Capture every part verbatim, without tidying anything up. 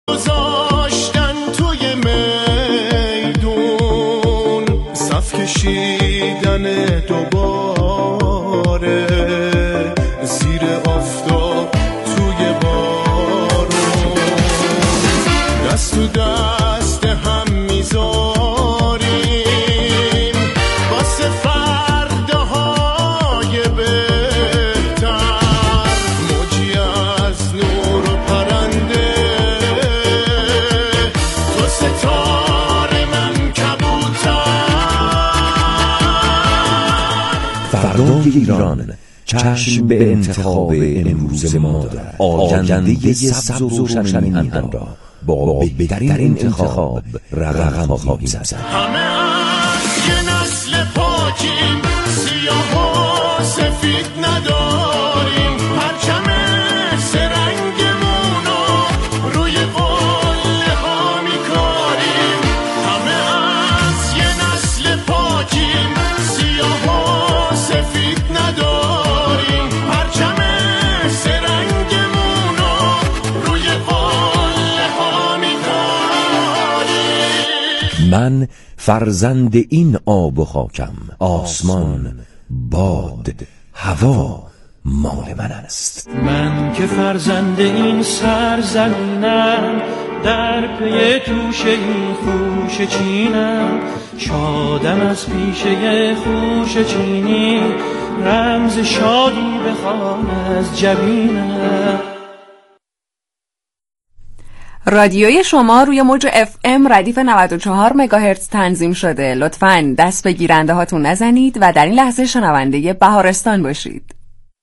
گذاشتن توی میدون صف کشیدن دوباره زیر آفتاب توی بارون دست تو دست هم میذاریم واسه فرداهای بهتر موجی از نور و پرنده تو ستاره من کبوتر. فردای ایران چشم به انتخاب امروز ما دارد. آینده سبز و روشن میهن را با بهترین انتخاب رقم خواهیم زد. همه از یه نسل پاکیم سیاه و سفید نداریم پرچم سرنگمونو روی قله ها میکاریم. همه از یه نسل پاکیم سیاه و سفید نداریم پرچم سرنگمونو روی قله ها میکاریم. من فرزند این آب و خاکم، آسمان، باد، هوا مال من است. من که فرزند این سرزمینم در پی توشه این خوشه چینم شادم از پیشه خوشه چینی رمز شادی بخوان از جبینم. رادیوی شما روی موج اف ام ردیف نود و چهار مگاهرتز تنظیم شده. لطفاً دست به گیرنده هاتون نزنید و در این لحظه شنونده بهارستان باشید.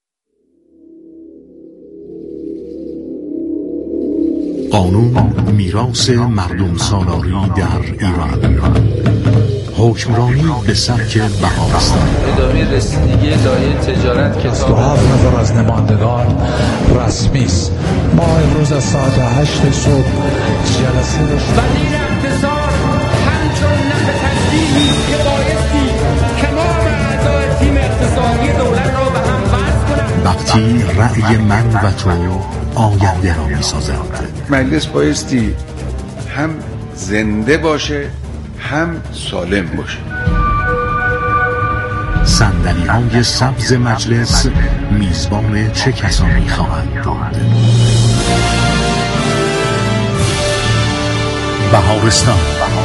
قانون میراث مردم سالاری در ایران، حکمرانی به سبک بهارستان، اداره رسیدگی لایحه تجارت کتاب هفت نفر از نمایندگان رسمی است. ما امروز از ساعت هشت صبح جلسه داشتیم. وزیر اقتصاد همچون نفع تشریحی که بایستی تمام اعضای تیم اقتصادی دولت را به هم وصل کنند. وقتی رأی من و تو آینده را می‌سازد. مجلس بایستی هم زنده باشه هم سالم باشه. صندلی های سبز مجلس میزبان چه کسانی خواهند بود؟ بهارستان.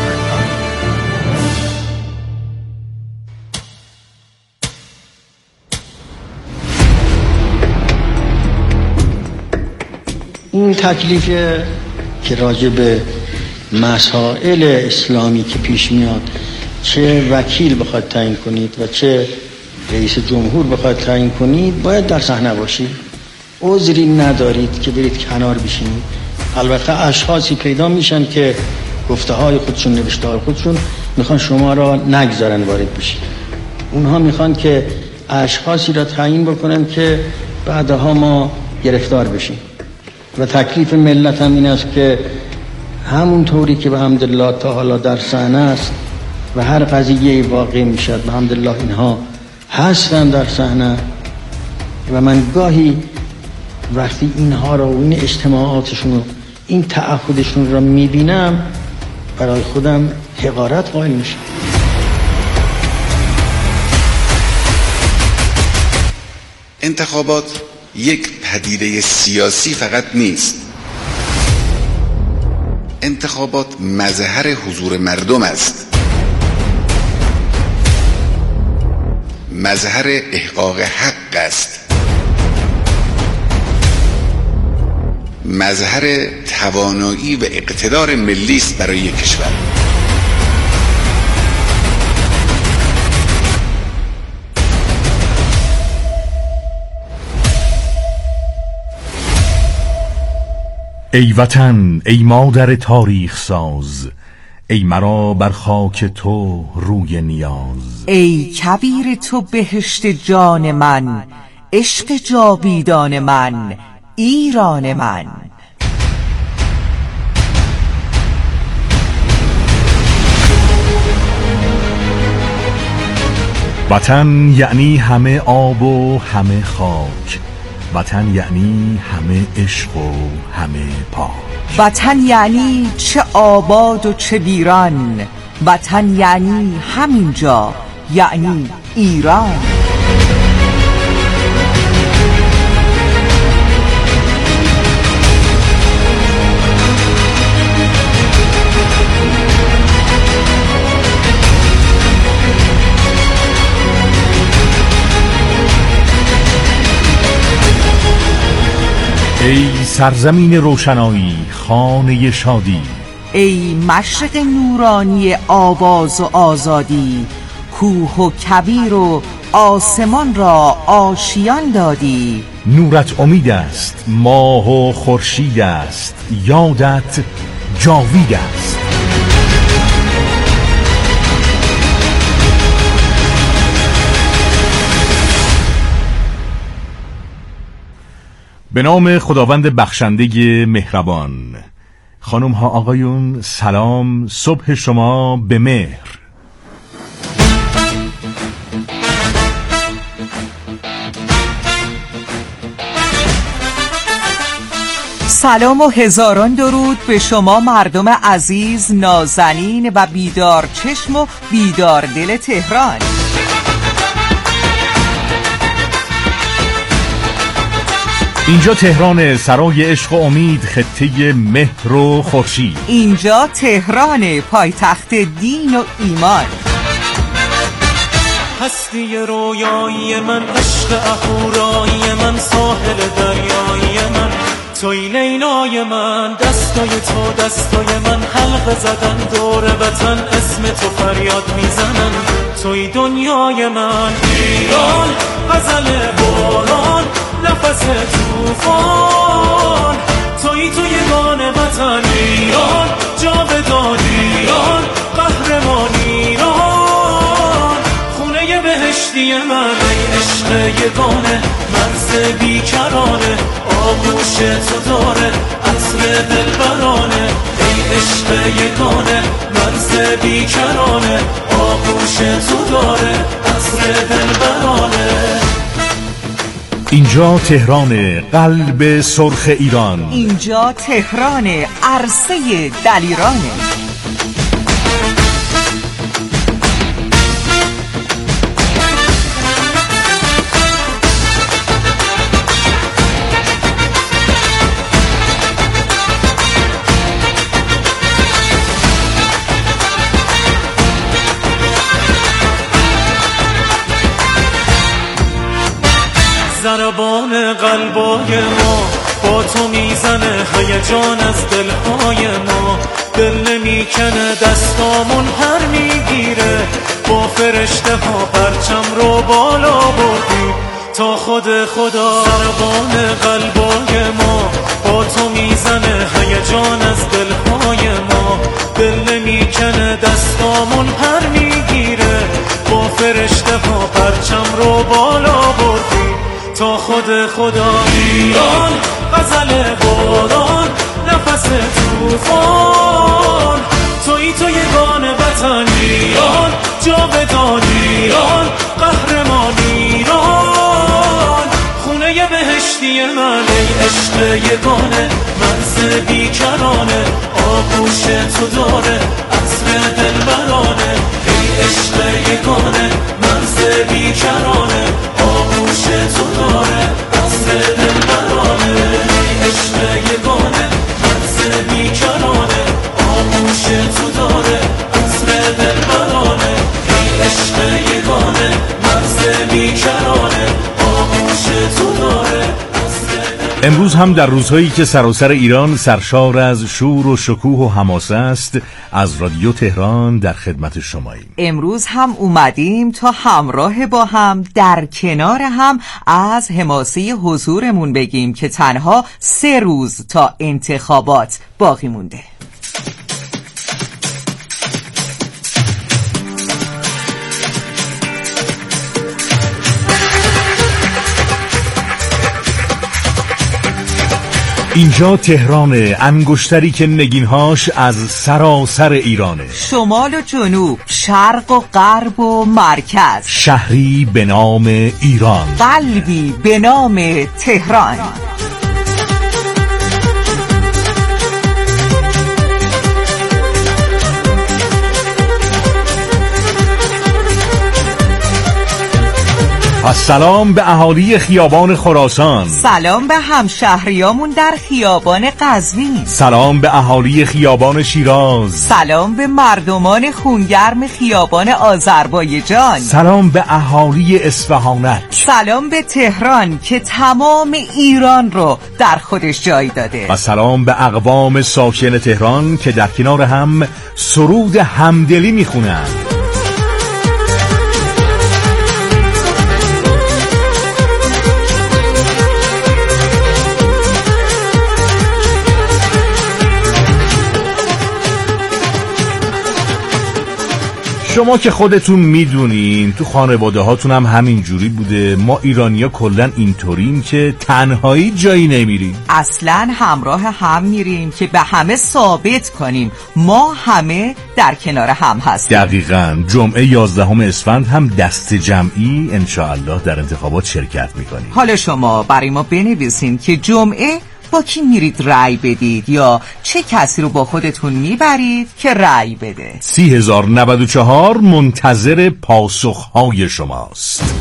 این تکلیف که راجع به مسائل اسلامی که پیش میاد چه وکیل بخواد تعیین کنید و چه رئیس جمهور بخواد تعیین کنید باید در صحنه باشید. عذری ندارید که برید کنار بشینید. البته اشخاصی پیدا میشن که گفته های خودشون نوشته های خودشون میخوان شما را نگذارن وارد بشید. اونها میخوان که اشخاصی را تعیین بکنن که بعدها ما گرفتار بشیم و تکلیف ملت هم این است که همون طوری که به حمدالله تا حالا در صحنه است و هر قضیه واقع میشد به حمدالله اینها هستن در صحنه و من گاهی وقتی اینها را و این اجتماعاتشون و این تعهدشون را میبینم برای خودم حقارت قائل میشم. انتخابات یک پدیده سیاسی فقط نیست. انتخابات مظهر حضور مردم است، مظهر احقاق حق است، مظهر توانایی و اقتدار ملی است برای یک کشور. ای وطن، ای مادر تاریخ ساز، ای مرا بر خاک تو روی نیاز. ای کبیر تو بهشت جان من، عشق جاویدان من، ایران من. وطن یعنی همه آب و همه خاک، وطن یعنی همه عشق و همه پاک. وطن یعنی چه آباد و چه ویران، وطن یعنی همینجا، یعنی ایران. ای سرزمین روشنایی، خانه شادی، ای مشرق نورانی آواز و آزادی، کوه و کویر و آسمان را آشیان دادی. نورت امید است، ماه و خورشید است، یادت جاوید است. به نام خداوند بخشنده مهربان. خانم ها آقایون سلام، صبح شما به مهر. سلام و هزاران درود به شما مردم عزیز، نازنین و بیدار چشم و بیدار دل تهران. اینجا تهران، سرای عشق و امید، خطه مهر و خورشید. اینجا تهران، پایتخت دین و ایمان. هستی رویایی من، عشق اهورایی من، ساحل دریایی من، توی لیلای من، دستای تو دستای من، حلقه زدن دور وطن، اسم تو فریاد میزنن، توی دنیای من. ایران غزل باران، نفس توفان، توی توی یگان وطن. ایران جاودان، ایران قهرمان، ایران خونه بهشتی من. ای عشق یگانه، مرز بیکرانه، آغوش تو داره عطر دلبرانه. ای عشق یگانه، مرز بیکرانه، آغوش تو داره عطر دلبرانه. اینجا تهران، قلب سرخ ایران. اینجا تهران، عرصه دلیرانه. ضربان قلبای ما با تو میزنه، هیجان از دلهای ما، دل نمیکنه، دستامون پر میگیره، با فرشته ها پرچم رو بالا بردیم تا خود خدا. ضربان قلبای ما با تو میزنه، هیجان از دلهای ما، دل نمیکنه، دستامون پر میگیره، با فرشته ها پرچم رو بالا بردیم تا خود خدا. ایران غزل باران، نفس توفان، توی تو یگان وطن. ایران جاودان، ایران قهرمان، ایران خونه بهشتی من. ای عشق یگانه، مرز بیکرانه، آغوش تو داره عطر دلبرانه. ای عشق یگانه، مرز بیکرانه، آغوش تو داره عطر دلبرانه. ای عشق یگانه، مرز بیکرانه، آغوش تو داره عطر دلبرانه. ای عشق یگانه، مرز بیکرانه، آغوش تو داره. امروز هم در روزهایی که سراسر ایران سرشار از شور و شکوه و حماسه است، از رادیو تهران در خدمت شماییم. امروز هم اومدیم تا همراه با هم، در کنار هم، از حماسه حضورمون بگیم که تنها سه روز تا انتخابات باقی مونده. اینجا تهران، انگشتری که نگینهاش از سراسر ایرانه، شمال و جنوب، شرق و غرب و مرکز، شهری به نام ایران، قلبی به نام تهران. پس سلام به اهالی خیابان خراسان، سلام به همشهریامون در خیابان قزوین، سلام به اهالی خیابان شیراز، سلام به مردمان خونگرم خیابان آذربایجان، سلام به اهالی اصفهانک، سلام به تهران که تمام ایران رو در خودش جای داده، و سلام به اقوام ساکن تهران که در کنار هم سرود همدلی میخونن. شما که خودتون میدونین تو خانواده هاتون هم همین جوری بوده. ما ایرانیا کلن اینطوریم که تنهایی جایی نمیریم، اصلا همراه هم میریم که به همه ثابت کنیم ما همه در کنار هم هستیم. دقیقاً. جمعه یازدهم اسفند هم دست جمعی انشاءالله در انتخابات شرکت میکنیم. حالا شما برای ما بنویسین که جمعه با کی میرید رأی بدید یا چه کسی رو با خودتون میبرید که رأی بده. سی هزار نود و چهار منتظر پاسخهای شماست.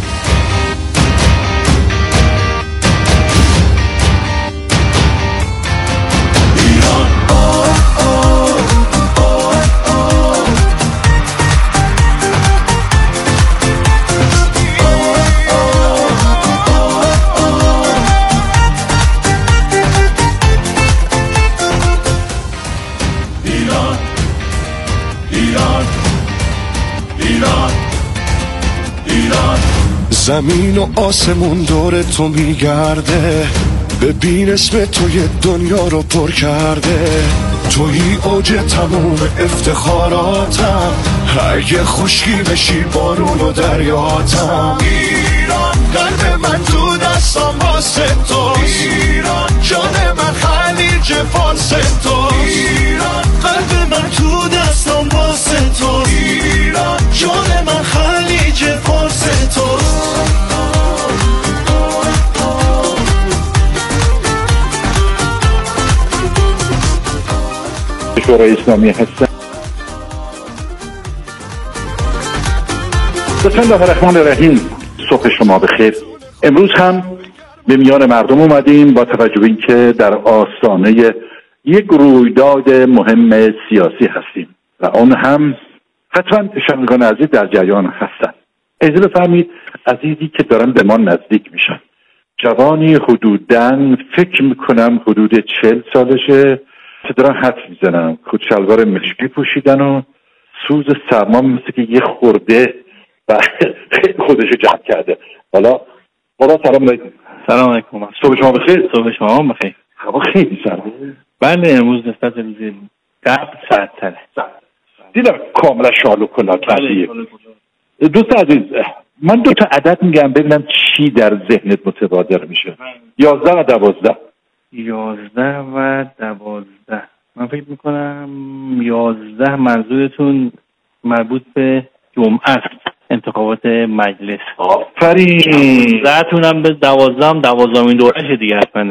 زمین و آسمون دور تو میگرده، ببین اسم تو یه دنیا رو پر کرده. توی اوج تموم افتخاراتم، اگه خشکی بشی بارون و دریاتم. ایران قلب من تو دستم واسه توست، ایران جان من خلیج فارس توست، ایران قلب من تو دستم واسه توست، ایران جان من خلیج فارس توست. شورای اسلامی هستم. بسم الله الرحمن الرحیم. صبح شما بخیر. امروز هم به میان مردم اومدیم با توجه به اینکه در آستانه یک رویداد مهم سیاسی هستیم و اون هم حتما شنوندگان عزیز در جریان هستند. اجازه بفرمایید عزیزی که دارن به ما نزدیک میشن، جوانی حدوداً فکر میکنم حدود چهل سالشه که دارن حدس میزنن، کچلوار مشکی پوشیدن و سوز سرما مثل که یه خورده و خیلی خودشو جمع کرده. حالا بابا سلام علیکم. سلام علیکم. صبح شما بخیر. صبح شما بخیر. هوا خیلی سرده. بله امروز نسبت به روز قبل سردتره. دیدم کاملا شال و کلاه کردیه. دوست عزیز من دو تا عدد میگم ببینم چی در ذهنت متبادر میشه. یازده و دوازده. یازده و دوازده. من فکر میکنم یازده منظورتون مربوط به جمعه است، انتخابات مجلس. آفرین. دوازده هم به دوازده هم دوازدهمین دوره‌شه دیگه حتما.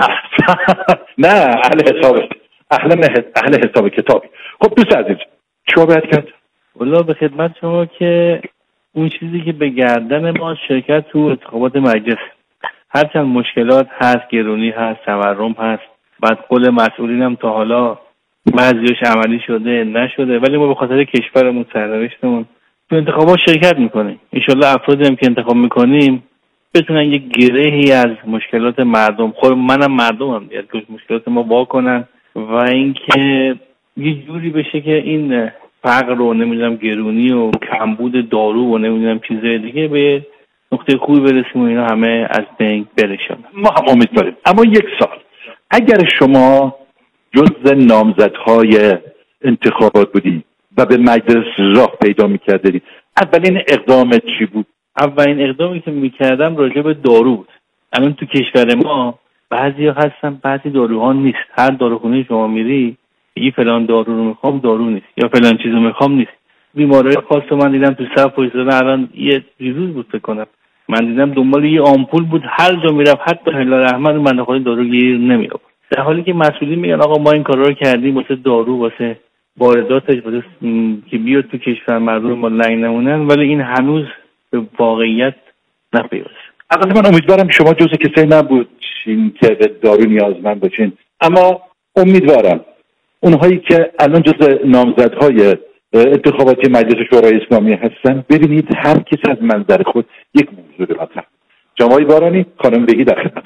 نه اهل حساب اهل اهل حساب کتابی. خب دوست عزیز چی باید کرد؟ والله به خدمت شما که اون چیزی که به گردن ما شرکت تو انتخابات مجلس، هرچند مشکلات هست، گرونی هست، تورم هست، بعد قول مسئولین هم تا حالا بعضیش عملی شده نشده، ولی ما به خاطر کشورمون، سرنوشتمون تو انتخابات شرکت میکنیم. انشالله افرادی هم که انتخاب میکنیم بتونن یک گرهی از مشکلات مردم، خود منم مردمم دیگه، مشکلات ما با کنن و اینکه یه جوری بشه که این فقر و نمیدونم گرونی و کمبود دارو و نمیدونم چیزای دیگه به نقطه خوبی برسیم و اینا همه از بین برشن. ما هم امیدواریم. اما یک سال، اگر شما جزء نامزدهای انتخابات بودی و به مجلس راه پیدا میکردی، اولین اقدامت چی بود؟ اولین اقدامی که میکردم راجع به دارو بود. الان تو کشور ما بعضی ها هستن، بعضی داروها نیست. هر داروخونه شما میری یه فلان دارو رو میخوام، دارو نیست، یا فلان چیزو میخوام نیست. بیماری خاص رو من دیدم تو صف وایسادن، الان یه ریزوز بود فکر کنم، من دیدم دنبال یه آمپول بود، هر جا میرفت حتی هلال احمد من خود دارو گیر نمیآورد، در حالی که مسئولین میگن آقا ما این کارا رو کردیم واسه دارو، واسه وارداتش، واسه که بیاد تو کشور مردم ما لنگ نمونن، ولی این هنوز به واقعیت نپیوسته. البته من امیدوارم شما جزء کسایی نبودین که به دارو نیازمند باشین، اما امیدوارم اونهایی که الان جزء نامزدهای انتخاباتی مجلس شورای اسلامی هستن ببینید هر کسی از منظر خود یک موضوع مطرح. جناب بارانی، خانم بگی در خدمت.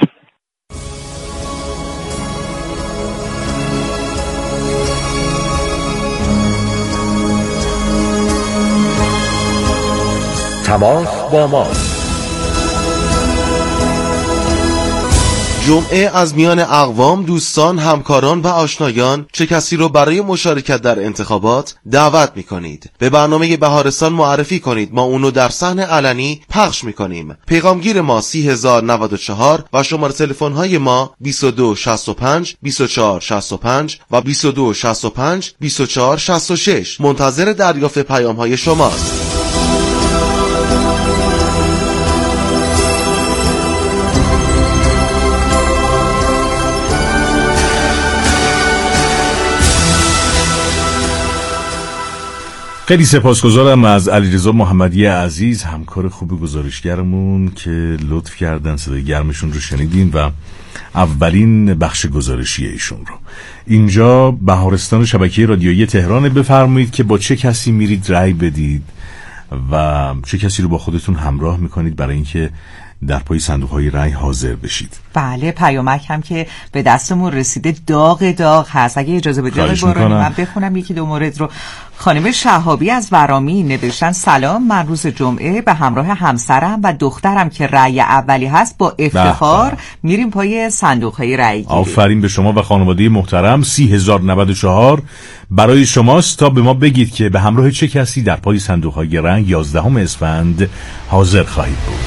تماس با ما. جمعه از میان اقوام، دوستان، همکاران و آشنایان چه کسی رو برای مشارکت در انتخابات دعوت میکنید. به برنامه بهارستان معرفی کنید، ما اونو در صحن علنی پخش میکنیم. پیغامگیر ما سی هزار و نود و چهار و شماره تلفن های ما بیست و دو شصت و پنج بیست و چهار شصت و پنج و بیست و دو شصت و پنج بیست و چهار شصت و شش. منتظر دریافت پیام های شماست. خیلی سپاسگزارم از علیرضا محمدی عزیز، همکار خوب گزارشگرمون که لطف کردن. صدای گرمشون رو شنیدین و اولین بخش گزارشی ایشون رو. اینجا بهارستان شبکه رادیویی تهران. بفرمایید که با چه کسی میرید رأی بدید و چه کسی رو با خودتون همراه میکنید برای اینکه در پای صندوق‌های رأی حاضر بشید. بله، پیامک هم که به دستمون رسیده داغ داغ هست. اگه اجازه بدید آقای بارانی من بخونم یکی دو مورد رو. خانم شهابی از ورامین نوشتن سلام، من روز جمعه به همراه همسرم و دخترم که رأی اولی هست با افتخار میریم پای صندوق‌های رأی گیری. آفرین به شما و خانواده محترم. سی هزار و نود و چهار برای شماست تا به ما بگید که به همراه چه کسی در پای صندوق‌های رأی یازدهم اسفند حاضر خواهید بود.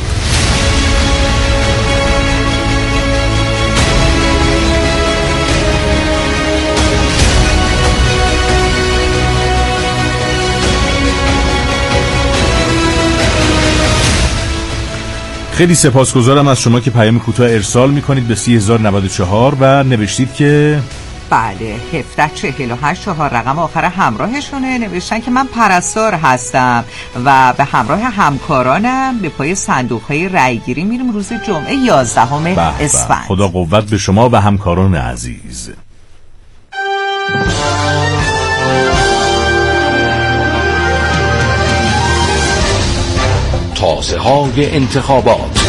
خیلی سپاسگزارم از شما که پیام کوتاه ارسال میکنید به سی هزار و نود و چهار و نوشتید که بله هفده چهل و هشت چهار رقم آخر همراهشونه. نوشتن که من پرستار هستم و به همراه همکارانم به پای صندوق‌های رأی‌گیری میریم روز جمعه یازدهم اسفند. خدا قوت به شما و همکاران عزیز. تازه های انتخابات.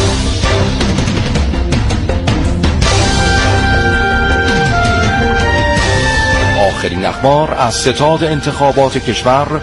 آخرین اخبار از ستاد انتخابات کشور،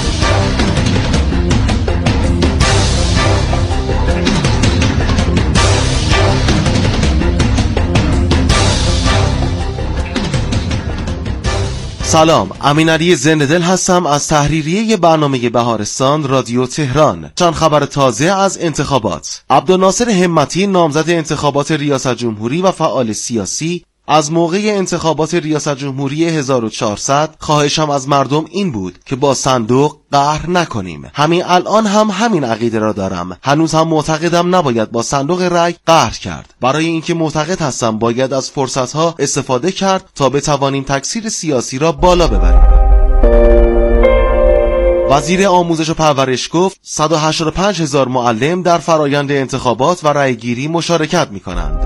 سلام، امین علی زنده‌دل هستم از تحریریه برنامه بهارستان رادیو تهران. چند خبر تازه از انتخابات. عبدالناصر همتی نامزد انتخابات ریاست جمهوری و فعال سیاسی از موقع انتخابات ریاست جمهوری هزار و چهارصد خواهشم از مردم این بود که با صندوق قهر نکنیم. همین الان هم همین عقیده را دارم. هنوز هم معتقدم نباید با صندوق رای قهر کرد. برای اینکه معتقد هستم باید از فرصتها استفاده کرد تا بتوانیم تکثیر سیاسی را بالا ببریم. وزیر آموزش و پرورش گفت صد و هشتاد و پنج هزار معلم در فرایند انتخابات و رایگیری مشارکت می کنند.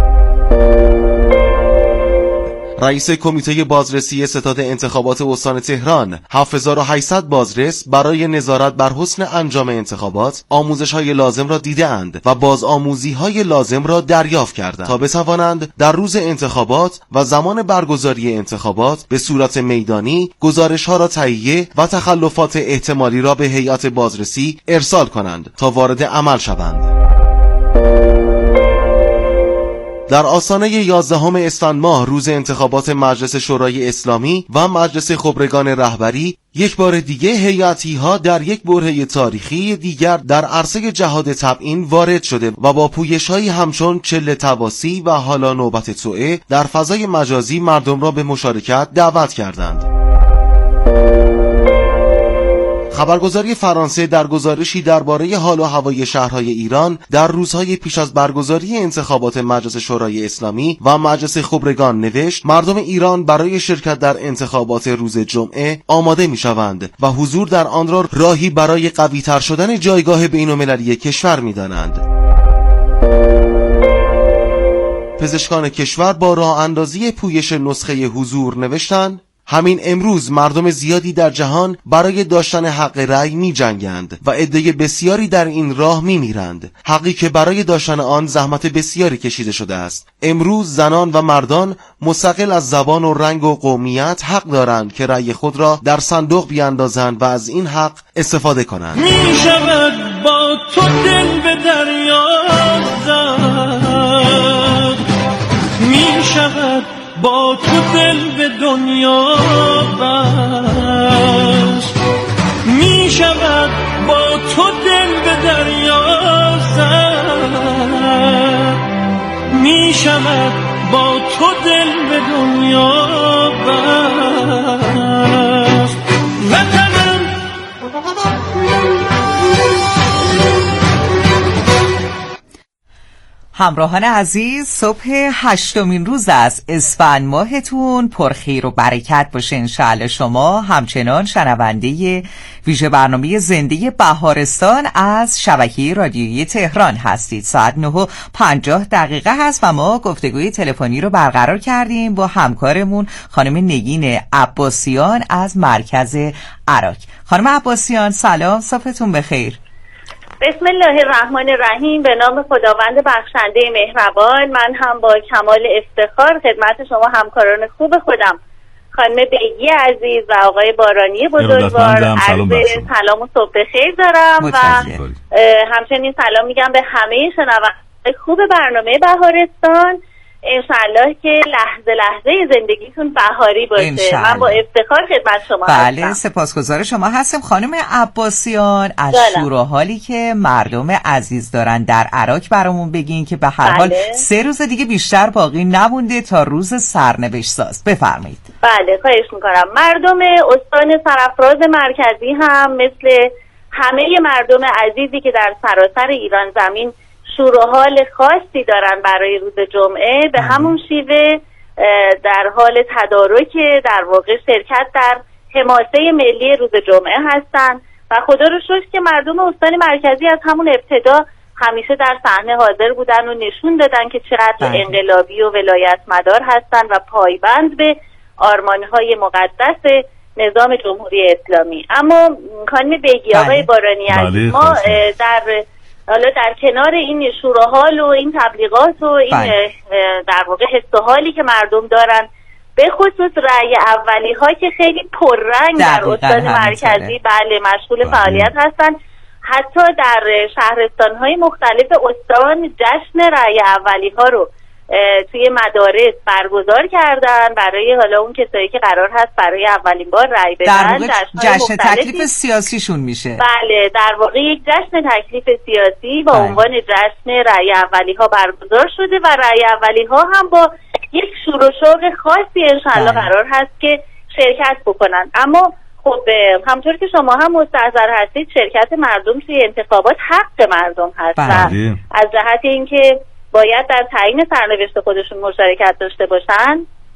رئیس کمیته بازرسی ستاد انتخابات استان تهران هفت هزار و هشتصد بازرس برای نظارت بر حسن انجام انتخابات آموزش‌های لازم را دیده‌اند و بازآموزی‌های لازم را دریافت کردند تا بتوانند در روز انتخابات و زمان برگزاری انتخابات به صورت میدانی گزارش‌ها را تهیه و تخلفات احتمالی را به هیئت بازرسی ارسال کنند تا وارد عمل شوند. در آستانه یازدهم اسفند ماه روز انتخابات مجلس شورای اسلامی و مجلس خبرگان رهبری یک بار دیگه هیئتی‌ها در یک برهه تاریخی دیگر در عرصه جهاد تبیین وارد شده و با پویش‌هایی همچون چله تواسی و حالا نوبت توئه در فضای مجازی مردم را به مشارکت دعوت کردند. خبرگزاری فرانسه در گزارشی درباره حال و هوای شهرهای ایران در روزهای پیش از برگزاری انتخابات مجلس شورای اسلامی و مجلس خبرگان نوشت مردم ایران برای شرکت در انتخابات روز جمعه آماده می‌شوند و حضور در آن را راهی برای قوی‌تر شدن جایگاه بین‌المللی کشور می‌دانند. پزشکان کشور با راه اندازی پویش نسخه حضور نوشتند همین امروز مردم زیادی در جهان برای داشتن حق رأی می جنگند و عده بسیاری در این راه می میرند، حقی که برای داشتن آن زحمت بسیاری کشیده شده است. امروز زنان و مردان مستقل از زبان و رنگ و قومیت حق دارند که رأی خود را در صندوق بیاندازند و از این حق استفاده کنند. می شود با تو دل به دریا زد، می شود با تو دل به دنیا بست، می شود با تو دل به دریا زد، می شود با تو دل به دنیا بست. وطنم همراهان عزیز، صبح هشتمین روز از اسفند ماهتون پرخیر و برکت باشه انشاءالله. شما همچنان شنونده ویژه برنامه زنده بهارستان از شبکه رادیویی تهران هستید. ساعت نه و پنجاه دقیقه هست و ما گفتگوی تلفنی رو برقرار کردیم با همکارمون خانم نگین عباسیان از مرکز عراک. خانم عباسیان سلام، صبحتون بخیر. بسم الله الرحمن الرحیم. به نام خداوند بخشنده مهربان. من هم با کمال افتخار خدمت شما همکاران خوب خودم خانم بیگی عزیز و آقای بارانی بزرگوار عرض سلام و صبح بخیر دارم و همچنین سلام میگم به همه شنوندگان خوب برنامه بهارستان. انشالله که لحظه لحظه زندگیتون بهاری باشه. من با افتخار خدمت شما بله هستم. سپاسگزار شما هستم. خانم عباسیان، از شور و حالی که مردم عزیز دارن در عراق برامون بگین که به هر بله. حال سه روز دیگه بیشتر باقی نمونده تا روز سرنوشت ساز. بفرمایید. بله خواهش میکنم. مردم استان سرافراز مرکزی هم مثل همه مردم عزیزی که در سراسر ایران زمین شور و حال خاصی دارن برای روز جمعه، به همون شیوه در حال تدارک در واقع شرکت در حماسه ملی روز جمعه هستن و خدا رو شکر که مردم استان مرکزی از همون ابتدا همیشه در صحنه حاضر بودن و نشون دادن که چقدر انقلابی و ولایت مدار هستن و پایبند به آرمانهای مقدس نظام جمهوری اسلامی. اما خانم بیگی، آقای بارانی عزیز، ما در حالا در کنار این شور و حال و این تبلیغات و این در واقع حس و حالی که مردم دارن، به خصوص رأی اولی ها که خیلی پررنگ در استان مرکزی بله مشغول بله. فعالیت هستن، حتی در شهرستان های مختلف استان جشن رأی اولی ها رو توی مدارس برگزار کردن برای حالا اون کسایی که قرار هست برای اولین بار رأی بدن. در واقع جشن تکلیف سیاسیشون میشه. بله در واقع یک جشن تکلیف سیاسی با عنوان جشن رأی اولی ها برگزار شده و رأی اولی ها هم با یک شور و شوق خاصی انشالله قرار هست که شرکت بکنن. اما خب همطور که شما هم مستحضر هستید شرکت مردم توی انتخابات حق مردم هست و از جهت اینکه باید در تعیین سرنوشت خودشون مشارکت داشته باشن،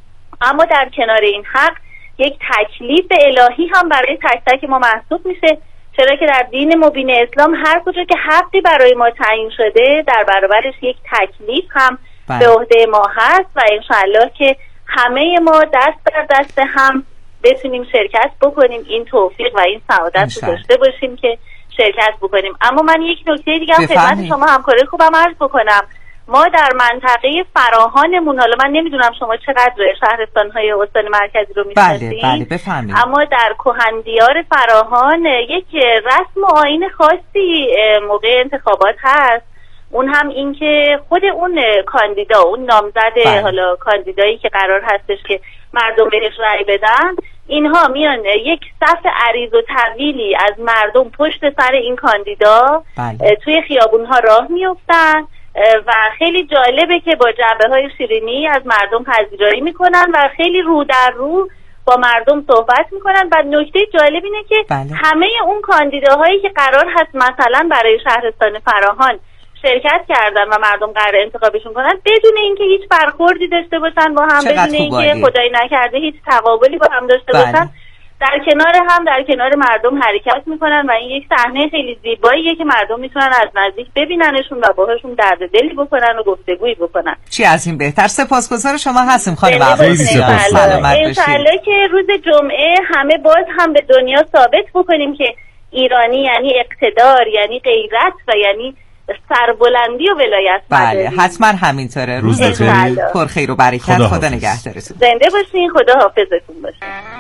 اما در کنار این حق یک تکلیف الهی هم برای تک تک ما محسوب میشه، چرا که در دین مبین اسلام هر کجا که حقی برای ما تعیین شده در برابرش یک تکلیف هم بله. به عهده ما هست و انشالله که همه ما دست در دست هم بتونیم شرکت بکنیم، این توفیق و این سعادت رو داشته باشیم که شرکت بکنیم. اما من یک نکته دیگه هم خدمت شما همکاری خوبم عرض بکنم. ما در منطقه فراهانمون، حالا من نمیدونم شما چقدر شهرستان‌های استان مرکزی رو می‌شناسید، بله بله بفهمید، اما در کهندیار فراهان یک رسم و آیین خاصی موقع انتخابات هست. اون هم این که خود اون کاندیدا، اون نامزد بله. حالا کاندیدایی که قرار هستش که مردم بهش رأی بدن، اینها میان یک صف عریض و طویلی از مردم پشت سر این کاندیدا بله. توی خیابون‌ها راه میافتن و خیلی جالبه که با جعبه های شیرینی از مردم پذیرایی میکنن و خیلی رو در رو با مردم صحبت میکنن و نکته جالب اینه که بله. همه اون کاندیداهایی که قرار هست مثلا برای شهرستان فراهان شرکت کردن و مردم قرار انتخابشون کنن بدون اینکه هیچ برخوردی داشته باشن با هم، بدون اینکه خدایی نکرده هیچ تقابلی با هم داشته بله. باشن، در کنار هم در کنار مردم حرکت میکنن و این یک صحنه خیلی زیباییه که مردم میتونن از نزدیک ببیننشون و باهاشون درد دلی بکنن و گفتگویی بکنن. چی از این بهتر. سپاسگزار شما هستیم خانم عباسی. انشالله که روز جمعه همه باز هم به دنیا ثابت بکنیم که ایرانی یعنی اقتدار، یعنی غیرت و یعنی سربلندی و ولایت. بله حتما همینطوره. روزتون پر خیر و برکت. خدا, خدا نگهدارتون. زنده باشین. خدا حافظتون باشه.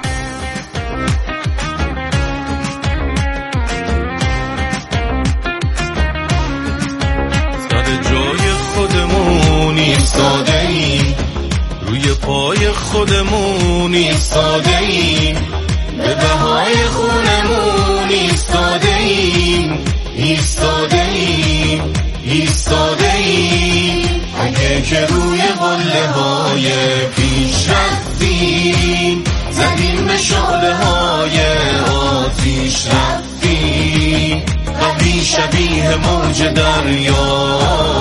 سر جای خودمون ایستاده ایم، روی پای خودمون ایستاده ایم، به بهای خونمون ایستاده ایم، ایستاده ایم، ایستاده ایم. اگه که روی قله های پیش رفتیم، زدیم به شعله های آتیش رفتیم، قوی شبیه موج دریا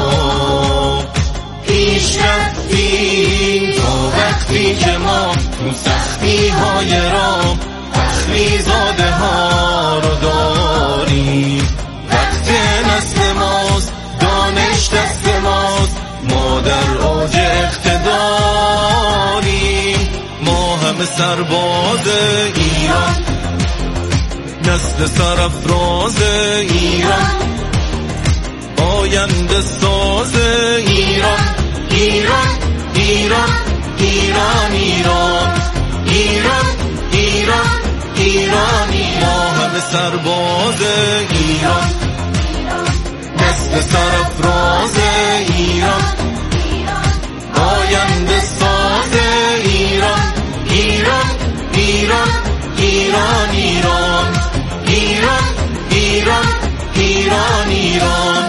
پیش رفتیم، تا وقتی که ما تو سختی های راه فخری زاده ها رو داریم. وقت نسل ماست، دانش دست ماست، ما در اوج اقتداریم. ما همه سرباز ایران، نسل سرافراز ایران، آینده ساز ایران. ایران ایران ایران ایران ایران ایران ایران. ما همه سرباز ایران، نسل سرافراز ایران، آینده ساز ایران. ایران ایران ایران ایران ایران ایران ایران ایران.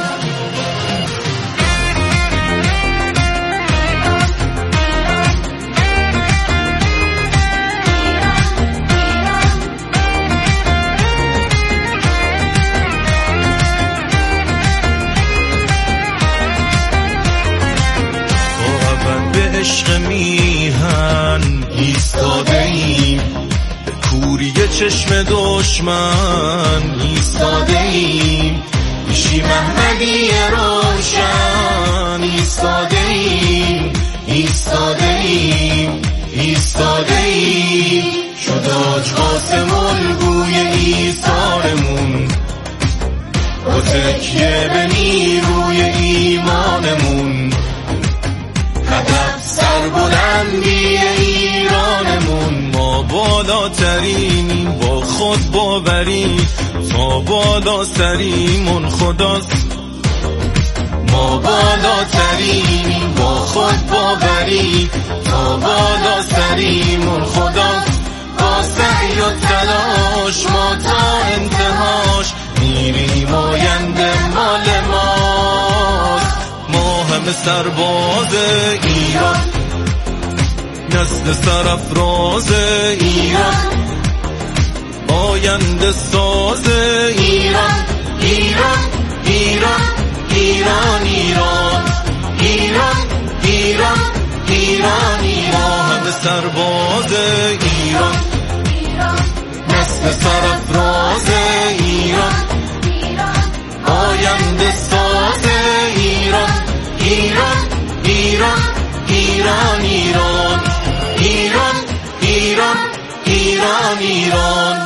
عشق میهن ایستاده ایم، به کوری چشم دشمن ایستاده ایم، میشی محمدی روشن ایستاده ایم، ایستاده ایم، ایستاده ایم. شد آجقاسم الگوی ایثارمون، با تکیه به نیروی ایمانمون، هدف سربلندی ایرانمون. ما بالاترین با خود باوری، تا بالا سریمون خداست. ما بالاترین با خود باوری، تا بالا سریمون خداست. با سعی و تلاش ما تا انتهاش میریم، آینده مال ماست. ما همه سرباز ایران، نسل سرافراز ایران، آینده ساز ایران. ایران ایران ایران ایران ایران ایران ایران. ما همه سرباز ایران، نسل سرافراز ایران، آینده ساز ایران. ایران ایران ایران ایران ایران ایران ایران ایران.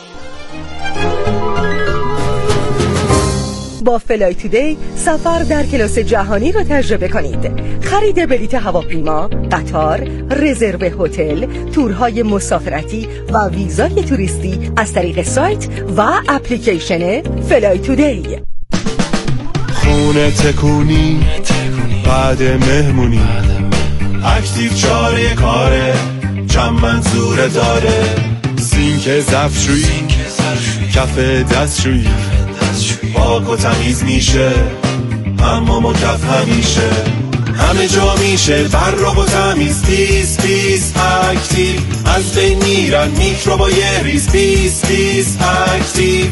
با فلای تودی سفر در کلاس جهانی را تجربه کنید. خرید بلیط هواپیما، قطار، رزرو هتل، تورهای مسافرتی و ویزای توریستی از طریق سایت و اپلیکیشن فلای تودی. خونه تکونی بعد مهمونی، اکتیو چاره کاره، چند منظوره داره، سینک ظرفشویی، کف دستشویی، پاک و تمیز میشه، حمام و کف همیشه، همه جا میشه برق و تمیز. پیس پیس اکتیو، از بین میرن میکروبای ریز. پیس پیس اکتیو،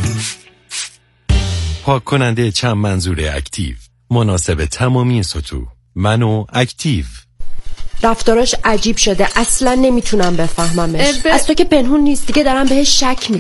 پاک کننده چند منظور اکتیو، مناسب تمامی سطوح. منو اکتیو. رفتاراش عجیب شده، اصلا نمیتونم بفهممش. از تو که پنهون نیست دیگه، دارم بهش شک